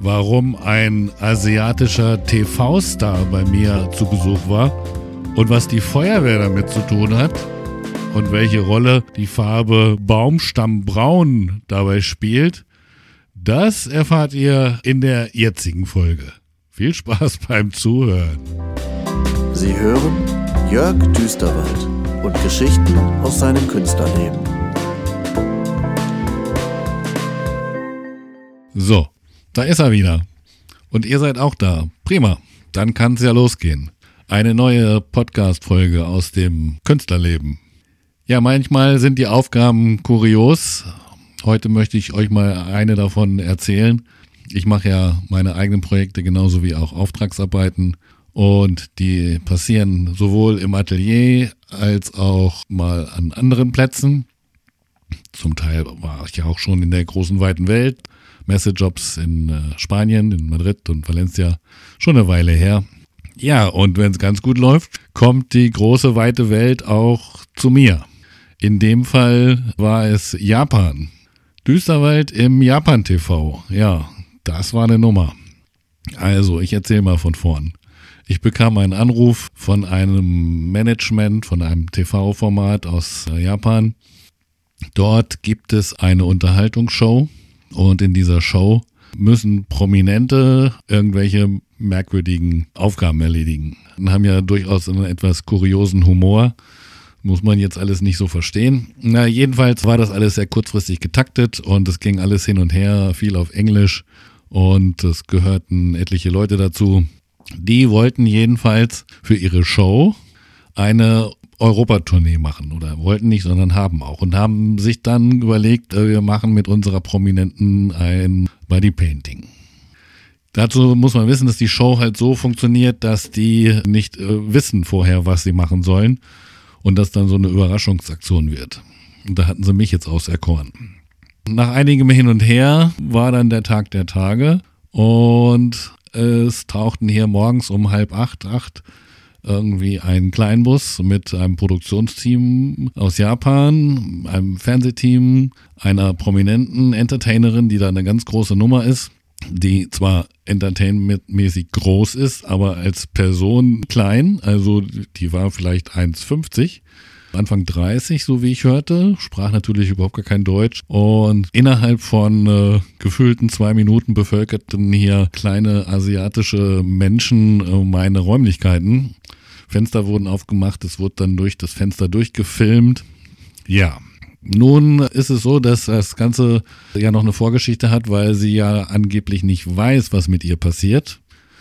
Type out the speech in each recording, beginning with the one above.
warum ein asiatischer TV-Star bei mir zu Besuch war und was die Feuerwehr damit zu tun hat und welche Rolle die Farbe Baumstammbraun dabei spielt, das erfahrt ihr in der jetzigen Folge. Viel Spaß beim Zuhören. Sie hören Jörg Düsterwald und Geschichten aus seinem Künstlerleben. So, da ist er wieder. Und ihr seid auch da. Prima, dann kann es ja losgehen. Eine neue Podcast-Folge aus dem Künstlerleben. Ja, manchmal sind die Aufgaben kurios. Heute möchte ich euch mal eine davon erzählen. Ich mache ja meine eigenen Projekte genauso wie auch Auftragsarbeiten. Und die passieren sowohl im Atelier als auch mal an anderen Plätzen. Zum Teil war ich ja auch schon in der großen, weiten Welt. Messejobs in Spanien, in Madrid und Valencia, schon eine Weile her. Ja, und wenn es ganz gut läuft, kommt die große, weite Welt auch zu mir. In dem Fall war es Japan. Düsterwald im Japan-TV. Ja, das war eine Nummer. Also, ich erzähle mal von vorn. Ich bekam einen Anruf von einem Management, von einem TV-Format aus Japan. Dort gibt es eine Unterhaltungsshow. Und in dieser Show müssen Prominente irgendwelche merkwürdigen Aufgaben erledigen. Und haben ja durchaus einen etwas kuriosen Humor. Muss man jetzt alles nicht so verstehen. Na, jedenfalls war das alles sehr kurzfristig getaktet und es ging alles hin und her, viel auf Englisch. Und es gehörten etliche Leute dazu. Die wollten jedenfalls für ihre Show eine Europatournee machen oder wollten nicht, sondern haben auch und haben sich dann überlegt, wir machen mit unserer Prominenten ein Bodypainting. Dazu muss man wissen, dass die Show halt so funktioniert, dass die nicht wissen vorher, was sie machen sollen und das dann so eine Überraschungsaktion wird. Und da hatten sie mich jetzt auserkoren. Nach einigem Hin und Her war dann der Tag der Tage und es tauchten hier morgens um 7:30 irgendwie ein Kleinbus mit einem Produktionsteam aus Japan, einem Fernsehteam, einer prominenten Entertainerin, die da eine ganz große Nummer ist, die zwar entertainmentmäßig groß ist, aber als Person klein, also die war vielleicht 1,50, Anfang 30, so wie ich hörte, sprach natürlich überhaupt gar kein Deutsch und innerhalb von gefühlten 2 Minuten bevölkerten hier kleine asiatische Menschen meine Räumlichkeiten. Fenster wurden aufgemacht, es wurde dann durch das Fenster durchgefilmt. Ja, nun ist es so, dass das Ganze ja noch eine Vorgeschichte hat, weil sie ja angeblich nicht weiß, was mit ihr passiert.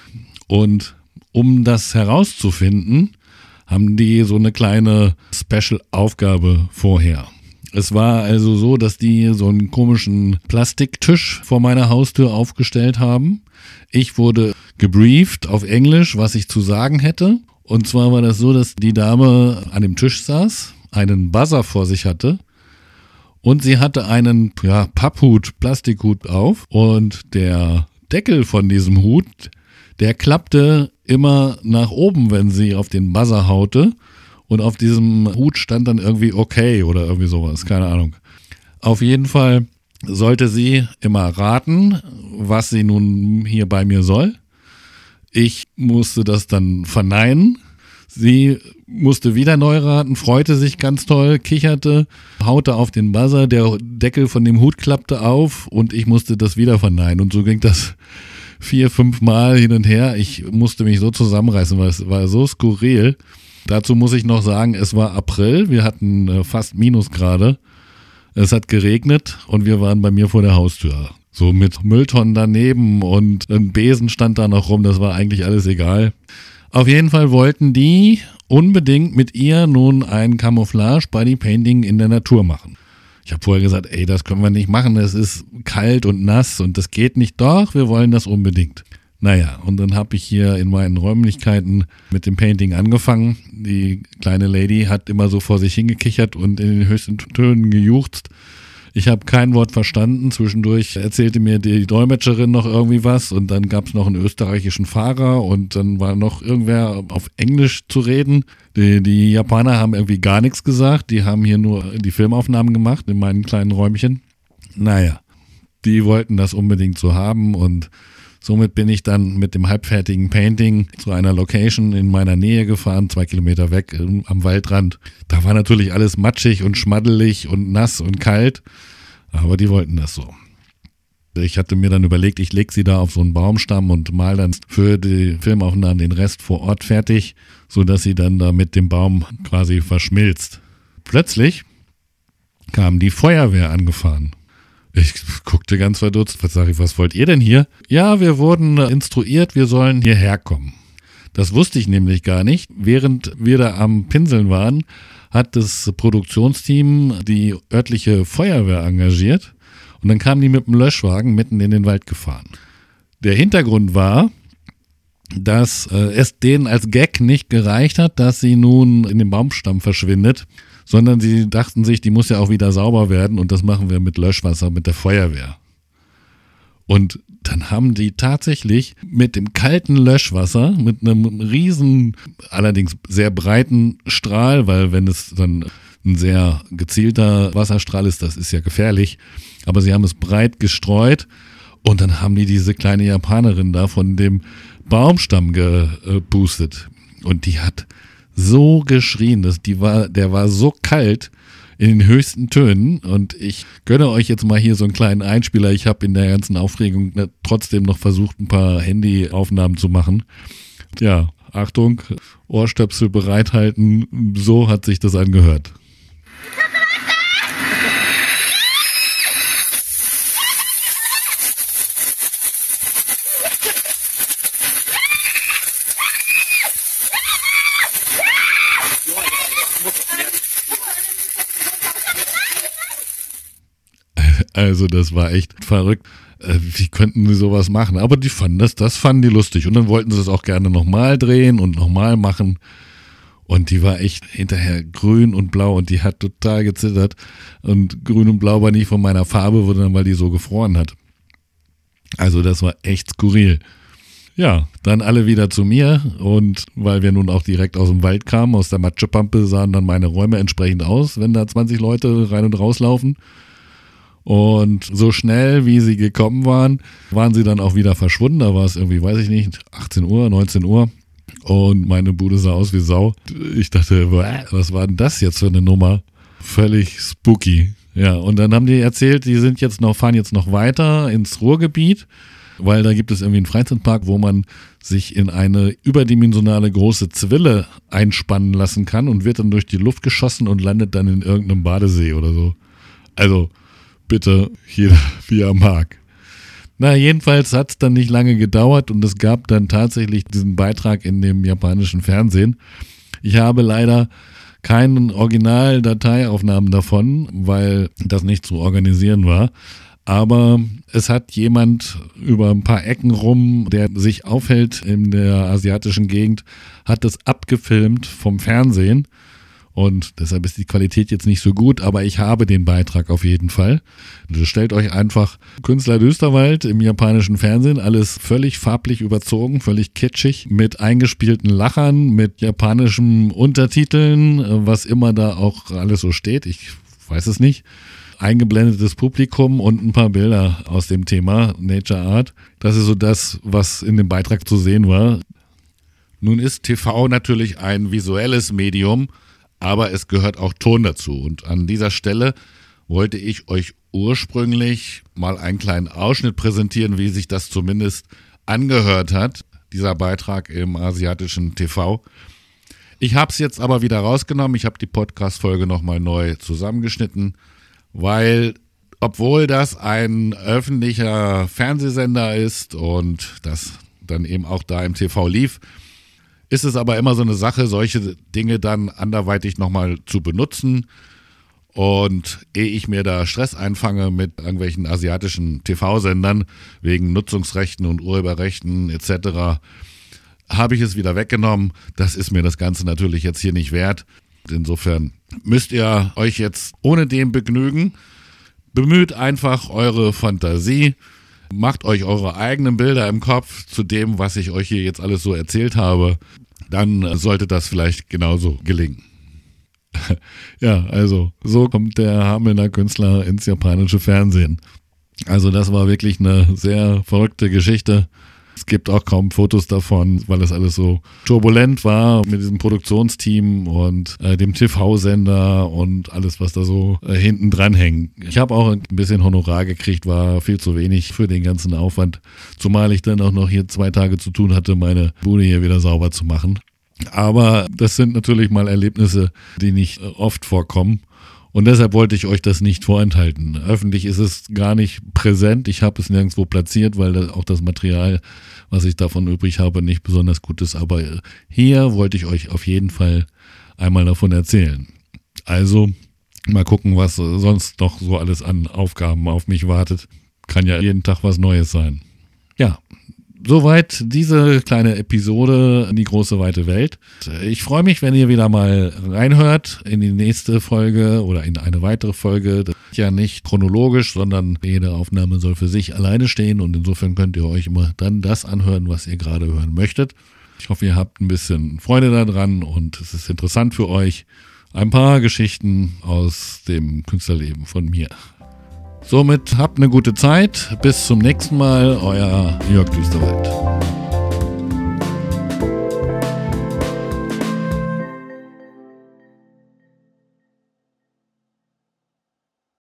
Und um das herauszufinden, haben die so eine kleine Special-Aufgabe vorher. Es war also so, dass die so einen komischen Plastiktisch vor meiner Haustür aufgestellt haben. Ich wurde gebrieft auf Englisch, was ich zu sagen hätte. Und zwar war das so, dass die Dame an dem Tisch saß, einen Buzzer vor sich hatte und sie hatte einen Papphut, Plastikhut auf und der Deckel von diesem Hut, der klappte immer nach oben, wenn sie auf den Buzzer haute und auf diesem Hut stand dann irgendwie okay oder irgendwie sowas, keine Ahnung. Auf jeden Fall sollte sie immer raten, was sie nun hier bei mir soll. Ich musste das dann verneinen. Sie musste wieder neu raten, freute sich ganz toll, kicherte, haute auf den Buzzer, der Deckel von dem Hut klappte auf und ich musste das wieder verneinen. Und so ging das 4-5 Mal hin und her. Ich musste mich so zusammenreißen, weil es war so skurril. Dazu muss ich noch sagen, es war April, wir hatten fast Minusgrade. Es hat geregnet und wir waren bei mir vor der Haustür. So mit Mülltonnen daneben und ein Besen stand da noch rum, das war eigentlich alles egal. Auf jeden Fall wollten die unbedingt mit ihr nun ein Camouflage-Bodypainting in der Natur machen. Ich habe vorher gesagt, das können wir nicht machen, es ist kalt und nass und das geht nicht. Doch, wir wollen das unbedingt. Naja, und dann habe ich hier in meinen Räumlichkeiten mit dem Painting angefangen. Die kleine Lady hat immer so vor sich hingekichert und in den höchsten Tönen gejuchzt. Ich habe kein Wort verstanden. Zwischendurch erzählte mir die Dolmetscherin noch irgendwie was und dann gab es noch einen österreichischen Fahrer und dann war noch irgendwer auf Englisch zu reden. Die Japaner haben irgendwie gar nichts gesagt. Die haben hier nur die Filmaufnahmen gemacht in meinen kleinen Räumchen. Naja, die wollten das unbedingt so haben und Somit bin ich dann mit dem halbfertigen Painting zu einer Location in meiner Nähe gefahren, 2 Kilometer weg am Waldrand. Da war natürlich alles matschig und schmaddelig und nass und kalt, aber die wollten das so. Ich hatte mir dann überlegt, ich lege sie da auf so einen Baumstamm und mal dann für die Filmaufnahmen den Rest vor Ort fertig, sodass sie dann da mit dem Baum quasi verschmilzt. Plötzlich kam die Feuerwehr angefahren. Ich guckte ganz verdutzt, was wollt ihr denn hier? Ja, wir wurden instruiert, wir sollen hierher kommen. Das wusste ich nämlich gar nicht. Während wir da am Pinseln waren, hat das Produktionsteam die örtliche Feuerwehr engagiert und dann kamen die mit dem Löschwagen mitten in den Wald gefahren. Der Hintergrund war, dass es denen als Gag nicht gereicht hat, dass sie nun in den Baumstamm verschwindet, sondern sie dachten sich, die muss ja auch wieder sauber werden und das machen wir mit Löschwasser, mit der Feuerwehr. Und dann haben die tatsächlich mit dem kalten Löschwasser, mit einem riesen, allerdings sehr breiten Strahl, weil wenn es dann ein sehr gezielter Wasserstrahl ist, das ist ja gefährlich, aber sie haben es breit gestreut und dann haben die diese kleine Japanerin da von dem Baumstamm gepustet und die hat so geschrien, der war so kalt in den höchsten Tönen und ich gönne euch jetzt mal hier so einen kleinen Einspieler. Ich habe in der ganzen Aufregung trotzdem noch versucht, ein paar Handyaufnahmen zu machen. Ja, Achtung, Ohrstöpsel bereithalten, so hat sich das angehört. Also das war echt verrückt. Wie könnten die sowas machen? Aber die fanden das fanden die lustig. Und dann wollten sie es auch gerne nochmal drehen und nochmal machen. Und die war echt hinterher grün und blau und die hat total gezittert. Und grün und blau war nicht von meiner Farbe, sondern weil die so gefroren hat. Also das war echt skurril. Ja, dann alle wieder zu mir. Und weil wir nun auch direkt aus dem Wald kamen, aus der Matschepampe, sahen dann meine Räume entsprechend aus, wenn da 20 Leute rein und rauslaufen. Und so schnell, wie sie gekommen waren sie dann auch wieder verschwunden. Da war es irgendwie, weiß ich nicht, 18 Uhr, 19 Uhr. Und meine Bude sah aus wie Sau. Ich dachte, was war denn das jetzt für eine Nummer? Völlig spooky. Ja, und dann haben die erzählt, die fahren jetzt noch weiter ins Ruhrgebiet, weil da gibt es irgendwie einen Freizeitpark, wo man sich in eine überdimensionale große Zwille einspannen lassen kann und wird dann durch die Luft geschossen und landet dann in irgendeinem Badesee oder so. Also bitte jeder, wie er mag. Na, jedenfalls hat es dann nicht lange gedauert und es gab dann tatsächlich diesen Beitrag in dem japanischen Fernsehen. Ich habe leider keine Original-Dateiaufnahmen davon, weil das nicht zu organisieren war. Aber es hat jemand über ein paar Ecken rum, der sich aufhält in der asiatischen Gegend, hat es abgefilmt vom Fernsehen. Und deshalb ist die Qualität jetzt nicht so gut, aber ich habe den Beitrag auf jeden Fall. Stellt euch einfach Künstler Düsterwald im japanischen Fernsehen, alles völlig farblich überzogen, völlig kitschig, mit eingespielten Lachern, mit japanischen Untertiteln, was immer da auch alles so steht, ich weiß es nicht. Eingeblendetes Publikum und ein paar Bilder aus dem Thema Nature Art. Das ist so das, was in dem Beitrag zu sehen war. Nun ist TV natürlich ein visuelles Medium, aber es gehört auch Ton dazu. Und an dieser Stelle wollte ich euch ursprünglich mal einen kleinen Ausschnitt präsentieren, wie sich das zumindest angehört hat, dieser Beitrag im asiatischen TV. Ich habe es jetzt aber wieder rausgenommen. Ich habe die Podcast-Folge nochmal neu zusammengeschnitten, weil, obwohl das ein öffentlicher Fernsehsender ist und das dann eben auch da im TV lief, ist es aber immer so eine Sache, solche Dinge dann anderweitig nochmal zu benutzen. Und ehe ich mir da Stress einfange mit irgendwelchen asiatischen TV-Sendern wegen Nutzungsrechten und Urheberrechten etc., habe ich es wieder weggenommen. Das ist mir das Ganze natürlich jetzt hier nicht wert. Insofern müsst ihr euch jetzt ohne dem begnügen. Bemüht einfach eure Fantasie. Macht euch eure eigenen Bilder im Kopf zu dem, was ich euch hier jetzt alles so erzählt habe. Dann sollte das vielleicht genauso gelingen. Ja, also so kommt der Hamelner Künstler ins japanische Fernsehen. Also das war wirklich eine sehr verrückte Geschichte. Es gibt auch kaum Fotos davon, weil das alles so turbulent war mit diesem Produktionsteam und dem TV-Sender und alles, was da so hinten dran hängt. Ich habe auch ein bisschen Honorar gekriegt, war viel zu wenig für den ganzen Aufwand, zumal ich dann auch noch hier 2 Tage zu tun hatte, meine Bude hier wieder sauber zu machen. Aber das sind natürlich mal Erlebnisse, die nicht oft vorkommen. Und deshalb wollte ich euch das nicht vorenthalten. Öffentlich ist es gar nicht präsent. Ich habe es nirgendwo platziert, weil auch das Material, was ich davon übrig habe, nicht besonders gut ist. Aber hier wollte ich euch auf jeden Fall einmal davon erzählen. Also mal gucken, was sonst noch so alles an Aufgaben auf mich wartet. Kann ja jeden Tag was Neues sein. Ja, soweit diese kleine Episode in die große weite Welt. Ich freue mich, wenn ihr wieder mal reinhört in die nächste Folge oder in eine weitere Folge. Das ist ja nicht chronologisch, sondern jede Aufnahme soll für sich alleine stehen und insofern könnt ihr euch immer dann das anhören, was ihr gerade hören möchtet. Ich hoffe, ihr habt ein bisschen Freude daran und es ist interessant für euch. Ein paar Geschichten aus dem Künstlerleben von mir. Somit habt eine gute Zeit. Bis zum nächsten Mal. Euer Jörg Düsterwald.